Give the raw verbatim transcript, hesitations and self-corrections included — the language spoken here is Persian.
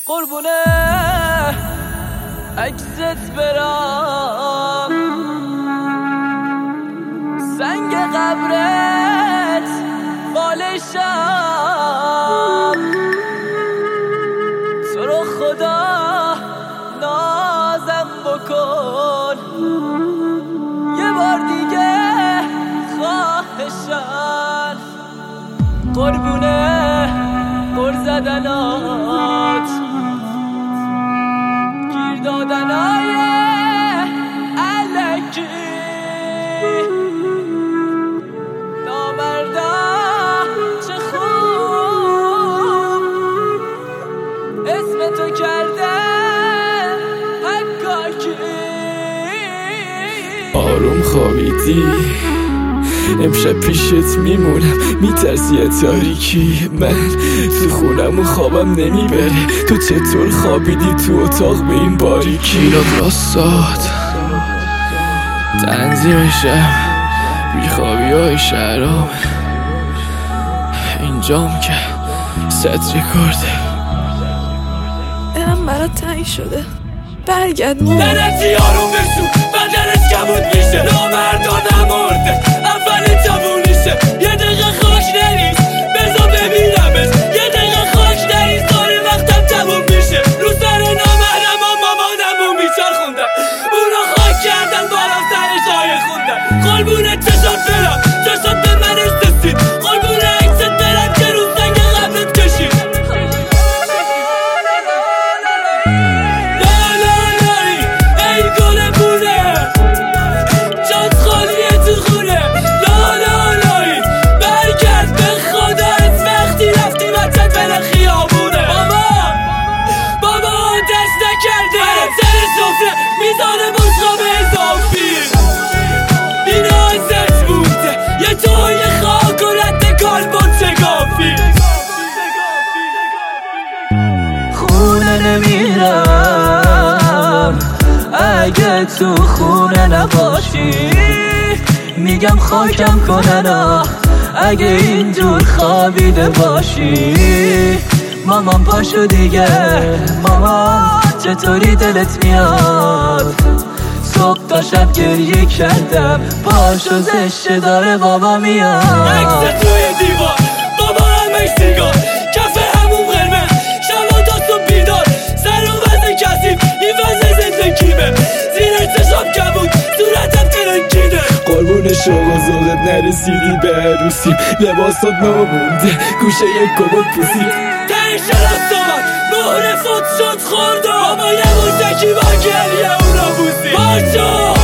قربونه عکست برام، سنگ قبرت بالشم، تو رو خدا نازم بکن، یه بار دیگه خواهشم. قربونه بر زدنات، گیر دادنای علکی، نامردم چه خوب اسم تو کرده حکاکی. آروم خوابیدی امشب پیشت میمونم، میترسی تاریکی، من تو خونم و خوابم نمیبره، تو چطور خوابیدی تو اتاق به این باریکی؟ اینا راستات تنظیمشم بیخوابی های شهرام، اینجام که ست ریکارده. دلم برات تنگ شده، برگرد مون لعنتی آروم بشو، بدنت کبود میشه، نامردان نمارده اول جوونیشه، یه دقیقه خاک نریز بذار ببینمش، یه دقیقه خاک نریز داره وقتم تموم میشه، رو سر نامردم و مامانمو میچار خوندم، اونا خاک کردن بالا سر جای خوندم. قربونه چشات برم، چشات به من استسید، قربونه عکست برم که رو سنگ قبلت کشید. میزانه بسخاب اضافی اینا ازت بوده، یه توی خاک و رد کالبون چگافی. خونه نمیرم اگه تو خونه نباشی، میگم خاکم کنن اگه اینجور خوابیده باشی. مامان پاشو دیگه، مامان چطوری دلت میاد؟ صبح تا شب گریه کردم، پاشو زشته داره بابا میاد. عکس توی دیوار، بابا همش سیگار، کف همون قرمز، شبا تا صبح بیدار، سر و وزن کسیب، این وزن زندگیمه، زیر چشام کبود، صورتم ترنگیده. قربون شوق و ذوقت نرسیدی به عروسیم، لباسات نامونده، گوشه یک کبوت پوسید، تهش راستامد مهر فوت شد خوردم، بابا یه موزکی با گریه اونا بوزید.